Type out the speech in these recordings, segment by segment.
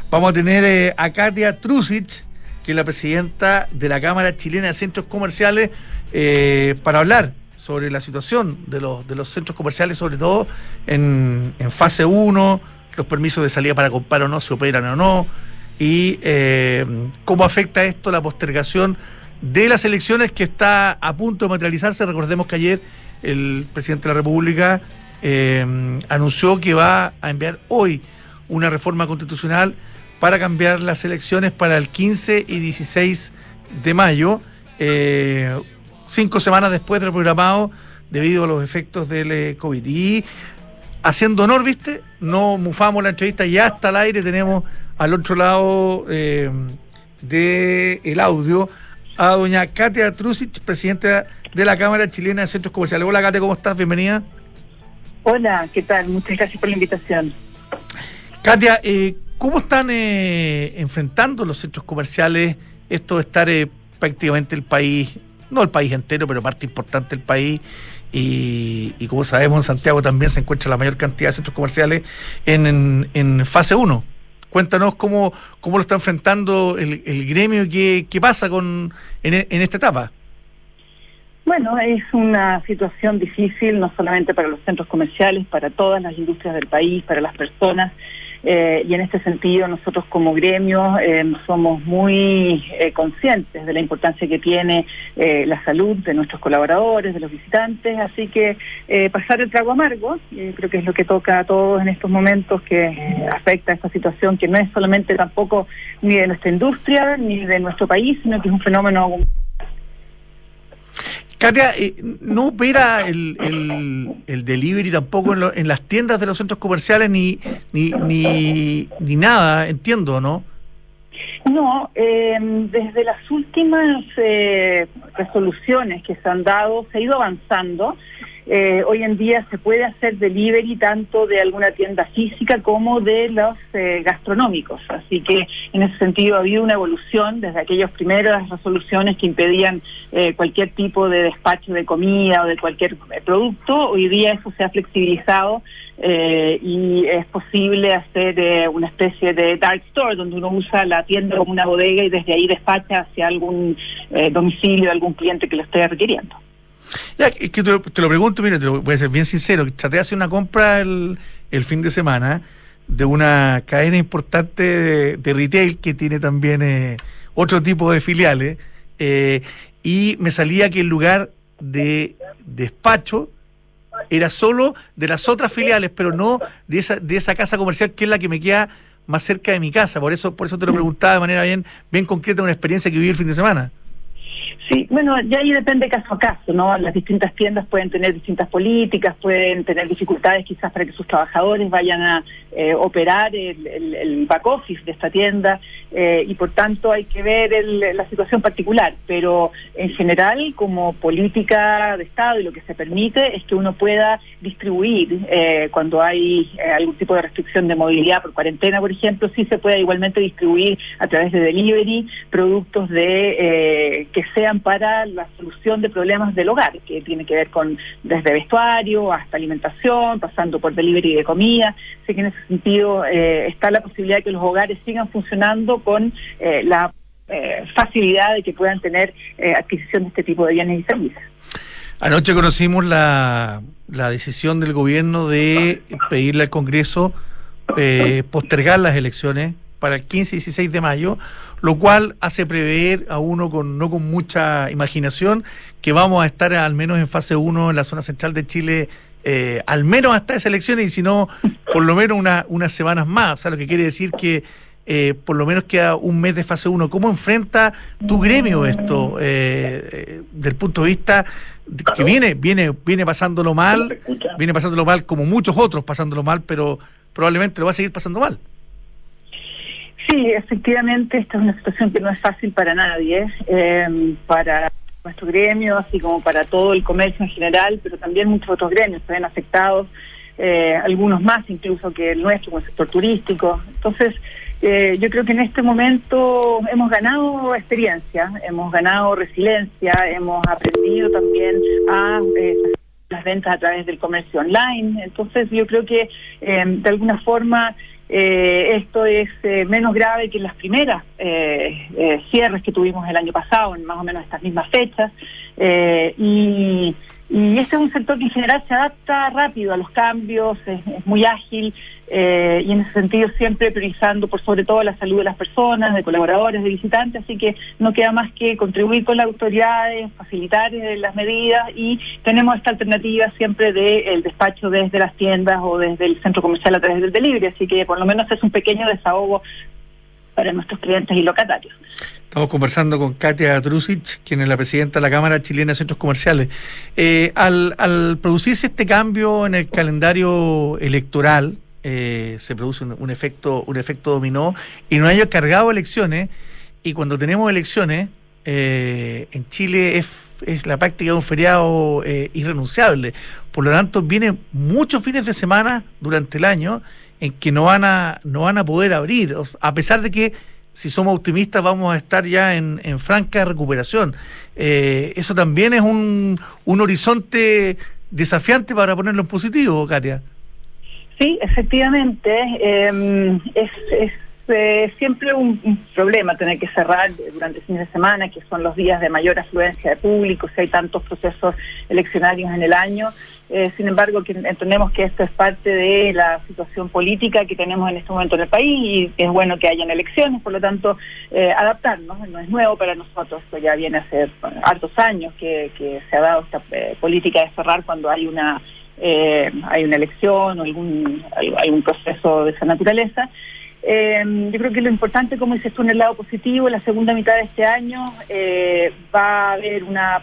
Vamos a tener a Katia Trusic, que es la presidenta de la Cámara Chilena de Centros Comerciales, para hablar sobre la situación de los centros comerciales, sobre todo en fase 1, los permisos de salida para comprar o no, si operan o no, y cómo afecta esto la postergación de las elecciones que está a punto de materializarse. Recordemos que ayer el presidente de la República anunció que va a enviar hoy una reforma constitucional para cambiar las elecciones para el 15 y 16 de mayo, 5 semanas después de lo programado debido a los efectos del COVID. Y haciendo honor, ¿viste? No mufamos la entrevista, ya está al aire, tenemos al otro lado del audio a doña Katia Trusic, presidenta de la Cámara Chilena de Centros Comerciales. Hola, Katia, ¿cómo estás? Bienvenida. Hola, ¿qué tal? Muchas gracias por la invitación. Katia, ¿cómo están enfrentando los centros comerciales esto de estar prácticamente el país, no el país entero, pero parte importante del país, y como sabemos en Santiago también se encuentra la mayor cantidad de centros comerciales en fase 1? Cuéntanos cómo lo está enfrentando el gremio y qué pasa en esta etapa. Bueno, es una situación difícil, no solamente para los centros comerciales, para todas las industrias del país, para las personas, y en este sentido nosotros como gremio somos muy conscientes de la importancia que tiene la salud de nuestros colaboradores, de los visitantes, así que pasar el trago amargo, creo que es lo que toca a todos en estos momentos, que afecta a esta situación que no es solamente tampoco ni de nuestra industria ni de nuestro país, sino que es un fenómeno. Katia, ¿no opera el delivery tampoco en las tiendas de los centros comerciales ni nada, entiendo, ¿no? No, desde las últimas resoluciones que se han dado, se ha ido avanzando. Hoy en día se puede hacer delivery tanto de alguna tienda física como de los gastronómicos, así que en ese sentido ha habido una evolución desde aquellas primeras resoluciones que impedían cualquier tipo de despacho de comida o de cualquier producto. Hoy día eso se ha flexibilizado y es posible hacer una especie de dark store donde uno usa la tienda como una bodega y desde ahí despacha hacia algún domicilio de algún cliente que lo esté requiriendo. Ya, es que te lo pregunto, mira, voy a ser bien sincero, traté de hacer una compra el fin de semana de una cadena importante de retail que tiene también otro tipo de filiales, y me salía que el lugar de despacho era solo de las otras filiales, pero no de esa casa comercial que es la que me queda más cerca de mi casa. Por eso te lo preguntaba de manera bien concreta, una experiencia que viví el fin de semana. Sí, bueno, ya ahí depende caso a caso, ¿no? Las distintas tiendas pueden tener distintas políticas, pueden tener dificultades quizás para que sus trabajadores vayan a operar el back office de esta tienda, y por tanto hay que ver la situación particular, pero en general como política de Estado y lo que se permite es que uno pueda distribuir cuando hay algún tipo de restricción de movilidad por cuarentena, por ejemplo, sí se puede igualmente distribuir a través de delivery productos que sean para la solución de problemas del hogar, que tiene que ver con desde vestuario hasta alimentación, pasando por delivery de comida. Así que en ese sentido está la posibilidad de que los hogares sigan funcionando con la facilidad de que puedan tener adquisición de este tipo de bienes y servicios. Anoche conocimos la decisión del gobierno de pedirle al Congreso postergar las elecciones para el 15 y 16 de mayo, lo cual hace prever a uno no con mucha imaginación que vamos a estar al menos en fase 1 en la zona central de Chile, al menos hasta esas elecciones, y si no, por lo menos unas semanas más. O sea, lo que quiere decir que por lo menos queda un mes de fase 1. ¿Cómo enfrenta tu gremio esto, del punto de vista que viene pasándolo mal como muchos otros pasándolo mal, pero probablemente lo va a seguir pasando mal? Sí, efectivamente, esta es una situación que no es fácil para nadie, para nuestro gremio, así como para todo el comercio en general, pero también muchos otros gremios se ven afectados, algunos más incluso que el nuestro, como el sector turístico. Entonces, yo creo que en este momento hemos ganado experiencia, hemos ganado resiliencia, hemos aprendido también a las ventas a través del comercio online. Entonces, yo creo que de alguna forma Esto es menos grave que las primeras cierres que tuvimos el año pasado, en más o menos estas mismas fechas, y este es un sector que en general se adapta rápido a los cambios, es muy ágil, y en ese sentido siempre priorizando por sobre todo la salud de las personas, de colaboradores, de visitantes, así que no queda más que contribuir con las autoridades, facilitar las medidas, y tenemos esta alternativa siempre del despacho desde las tiendas o desde el centro comercial a través del delivery, así que por lo menos es un pequeño desahogo para nuestros clientes y locatarios. Estamos conversando con Katia Trusic, quien es la presidenta de la Cámara Chilena de Centros Comerciales. Al producirse este cambio en el calendario electoral, se produce un efecto dominó, y no hay cargado elecciones, y cuando tenemos elecciones, en Chile es la práctica de un feriado irrenunciable. Por lo tanto, vienen muchos fines de semana durante el año en que no van a poder abrir, a pesar de que, si somos optimistas, vamos a estar ya en franca recuperación. Eso también es un horizonte desafiante, para ponerlo en positivo, Katia. Sí, efectivamente. Es siempre un problema tener que cerrar durante fines de semana, que son los días de mayor afluencia de público, si hay tantos procesos eleccionarios en el año. Sin embargo, que entendemos que esto es parte de la situación política que tenemos en este momento en el país, y es bueno que hayan elecciones, por lo tanto, adaptarnos. No es nuevo para nosotros, esto ya viene hace hartos años que se ha dado esta política de cerrar cuando hay una elección o hay un proceso de esa naturaleza. Yo creo que lo importante, como dices tú, en el lado positivo, la segunda mitad de este año va a haber una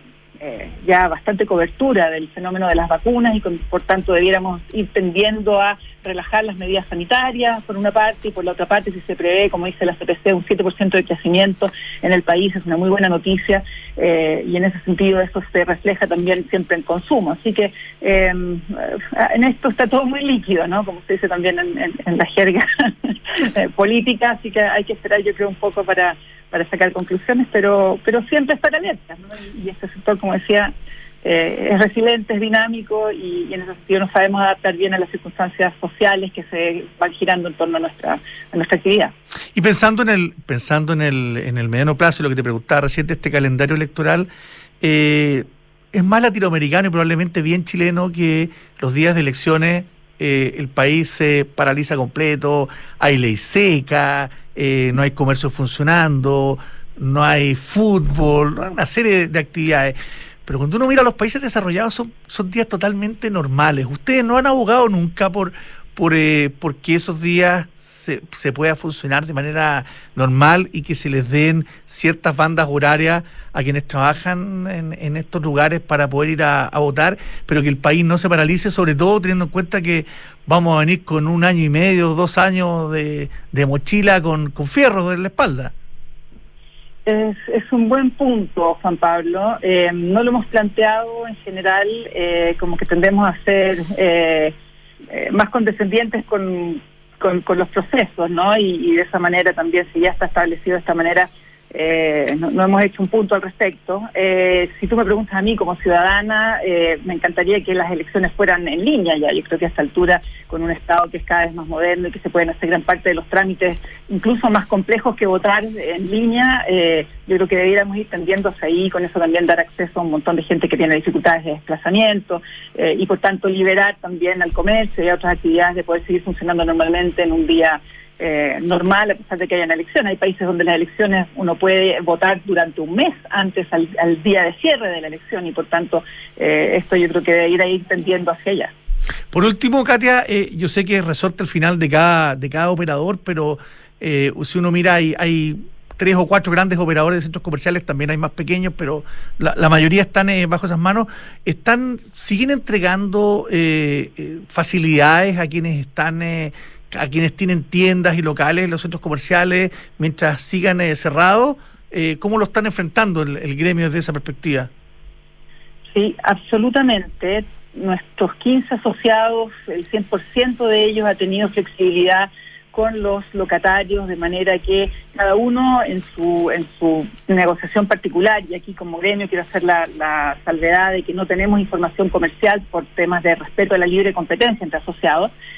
ya bastante cobertura del fenómeno de las vacunas, y por tanto debiéramos ir tendiendo a relajar las medidas sanitarias por una parte, y por la otra parte, si se prevé, como dice la CPC, un 7% de crecimiento en el país, es una muy buena noticia, y en ese sentido eso se refleja también siempre en consumo. Así que en esto está todo muy líquido, ¿no? Como se dice también en la jerga política, así que hay que esperar, yo creo, un poco para sacar conclusiones, pero siempre estar alerta, ¿no? Y este sector, como decía, es resiliente, es dinámico, y en ese sentido nos sabemos adaptar bien a las circunstancias sociales que se van girando en torno a nuestra actividad. Y pensando en el mediano plazo, lo que te preguntaba recién de este calendario electoral, es más latinoamericano y probablemente bien chileno que los días de elecciones el país se paraliza completo, hay ley seca, no hay comercio funcionando, no hay fútbol, una serie de actividades. Pero cuando uno mira a los países desarrollados, son días totalmente normales. Ustedes no han abogado nunca porque esos días se pueda funcionar de manera normal, y que se les den ciertas bandas horarias a quienes trabajan en estos lugares para poder ir a votar, pero que el país no se paralice, sobre todo teniendo en cuenta que vamos a venir con 1 año y medio, 2 años de mochila con fierros en la espalda. Es un buen punto, Juan Pablo. No lo hemos planteado en general, como que tendemos a ser más condescendientes con los procesos, ¿no? Y de esa manera también, si ya está establecido de esta manera, no hemos hecho un punto al respecto. Si tú me preguntas a mí como ciudadana, me encantaría que las elecciones fueran en línea ya. Yo creo que a esta altura, con un Estado que es cada vez más moderno y que se pueden hacer gran parte de los trámites incluso más complejos que votar en línea, yo creo que debiéramos ir tendiendo hacia ahí, con eso también dar acceso a un montón de gente que tiene dificultades de desplazamiento, y por tanto liberar también al comercio y a otras actividades de poder seguir funcionando normalmente en un día normal, a pesar de que hayan elecciones. Hay países donde las elecciones uno puede votar durante un mes antes al día de cierre de la elección, y por tanto esto yo creo que debe ir tendiendo hacia allá. Por último, Katia, yo sé que resorte el final de cada operador, pero si uno mira, hay 3 o 4 grandes operadores de centros comerciales, también hay más pequeños, pero la mayoría están bajo esas manos. ¿Siguen entregando facilidades a quienes tienen tiendas y locales en los centros comerciales mientras sigan cerrados? ¿Cómo lo están enfrentando el gremio desde esa perspectiva? Sí, absolutamente. Nuestros 15 asociados, el 100% de ellos ha tenido flexibilidad con los locatarios, de manera que cada uno en su negociación particular, y aquí como gremio quiero hacer la salvedad de que no tenemos información comercial por temas de respeto a la libre competencia entre asociados,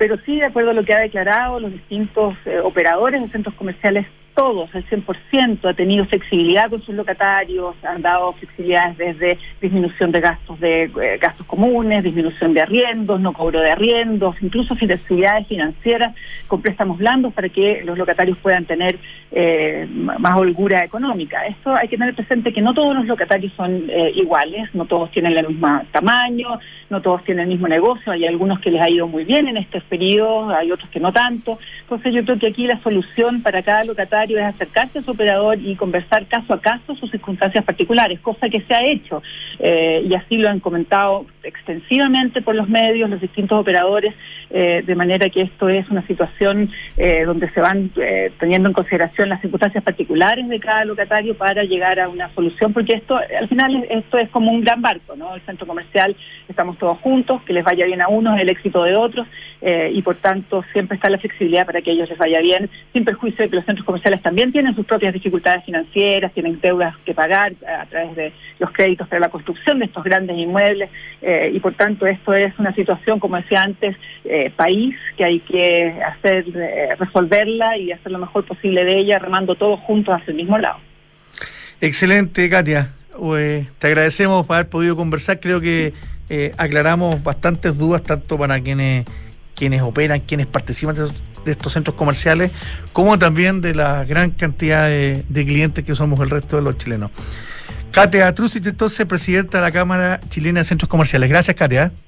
pero sí, de acuerdo a lo que ha declarado los distintos operadores de centros comerciales, todos, el 100%, ha tenido flexibilidad con sus locatarios, han dado flexibilidades desde disminución de gastos comunes, disminución de arriendos, no cobro de arriendos, incluso flexibilidades financieras con préstamos blandos para que los locatarios puedan tener más holgura económica. Esto hay que tener presente que no todos los locatarios son iguales, no todos tienen el mismo tamaño, no todos tienen el mismo negocio, hay algunos que les ha ido muy bien en estos periodos, hay otros que no tanto. Entonces yo creo que aquí la solución para cada locatario es acercarse a su operador y conversar caso a caso sus circunstancias particulares, cosa que se ha hecho y así lo han comentado extensivamente por los medios, los distintos operadores, de manera que esto es una situación donde se van teniendo en consideración las circunstancias particulares de cada locatario para llegar a una solución, porque esto al final esto es como un gran barco, ¿no? El centro comercial, estamos todos juntos, que les vaya bien a unos, el éxito de otros, y por tanto siempre está la flexibilidad para que a ellos les vaya bien, sin perjuicio de que los centros comerciales también tienen sus propias dificultades financieras, tienen deudas que pagar a través de los créditos para la construcción de estos grandes inmuebles, y por tanto esto es una situación, como decía antes, país, que hay que hacer resolverla y hacer lo mejor posible de ella, remando todos juntos hacia el mismo lado. Excelente, Katia. Te agradecemos por haber podido conversar. Creo que aclaramos bastantes dudas, tanto para quienes operan, quienes participan de estos centros comerciales, como también de la gran cantidad de clientes que somos el resto de los chilenos. Katia Trusic, entonces, presidenta de la Cámara Chilena de Centros Comerciales. Gracias, Katia.